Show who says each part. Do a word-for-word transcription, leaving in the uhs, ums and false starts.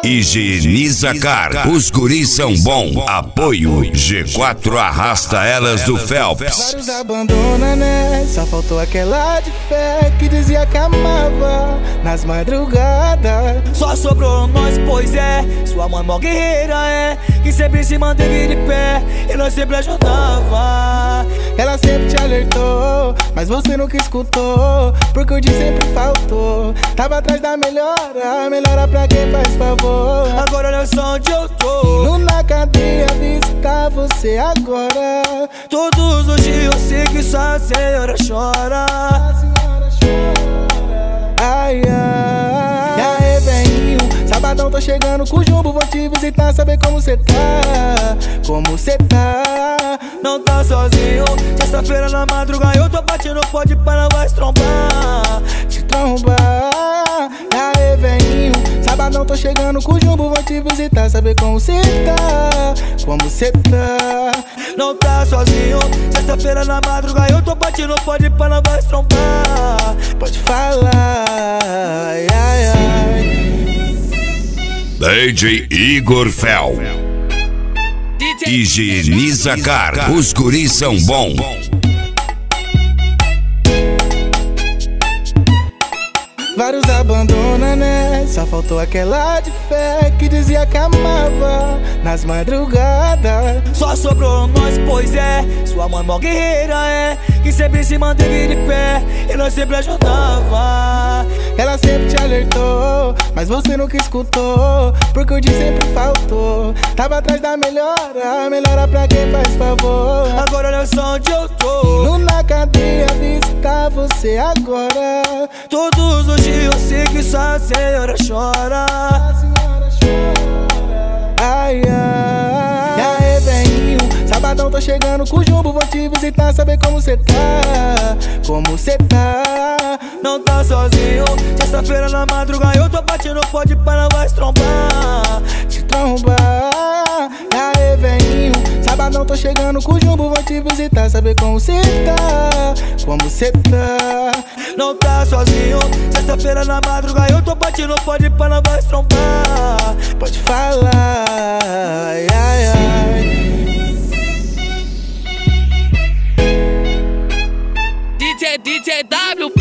Speaker 1: Higieniza Car, os guris são bom. Apoio G quatro arrasta elas do Phelps.
Speaker 2: Vários abandona, né? Só faltou aquela de fé que dizia que amava nas madrugadas.
Speaker 3: Só sobrou nós, pois é. Sua mãe mó guerreira é, que sempre se manteve de pé e nós sempre ajudava.
Speaker 2: Ela sempre te alertou, mas você nunca escutou, porque o dia sempre faltou. Tava atrás da melhora, melhora pra quem faz favor.
Speaker 3: Agora olha só onde eu tô,
Speaker 2: indo na cadeia visitar você agora.
Speaker 3: Todos os dias eu sei que só a senhora chora.
Speaker 2: A senhora chora. Ai, ai. E aí, velhinho, sabadão tô chegando com o Jumbo, vou te visitar, saber como cê tá, como cê tá.
Speaker 3: Não tá sozinho, sexta-feira na madrugada eu tô batendo, pode para, vai se trombar.
Speaker 2: Te trombar. E aí, velhinho, sabadão tô chegando com o Jumbo, vou te visitar, saber como cê tá, como cê tá.
Speaker 3: Não tá sozinho, sexta-feira na madrugada eu tô batendo, pode para, vai se trombar.
Speaker 2: Pode falar, ai, ai, ai.
Speaker 1: D J Igor Fel. Higieniza Car, os guris são bom.
Speaker 2: Vários abandona, né? Só faltou aquela de fé que dizia que amava nas madrugadas.
Speaker 3: Só sobrou nós, pois é. Sua mãe mó guerreira é, que sempre se manteve de pé e nós sempre ajudava.
Speaker 2: Ela sempre te alertou, mas você nunca escutou, porque o dia sempre faltou. Tava atrás da melhora, melhora pra quem faz favor.
Speaker 3: Agora olha só onde eu tô,
Speaker 2: indo na cadeia visitar você agora.
Speaker 3: Todos os dias eu sei que só a senhora chora.
Speaker 2: A senhora chora. Ai, ai. E aí, velhinho, sabadão tô chegando com o Jumbo, vou te visitar, saber como cê tá, como cê tá.
Speaker 3: Não tá sozinho, sexta-feira na madrugada eu tô batendo, pode para, vai se trombar.
Speaker 2: Te trombar. E aí, velhinho, sabadão tô chegando com o Jumbo, vou te visitar, saber como cê tá, como cê tá.
Speaker 3: Não tá sozinho, sexta-feira na madrugada eu tô batendo, pode para, vai se trombar.
Speaker 2: Pode falar, ai, ai, ai.
Speaker 4: D J, D J W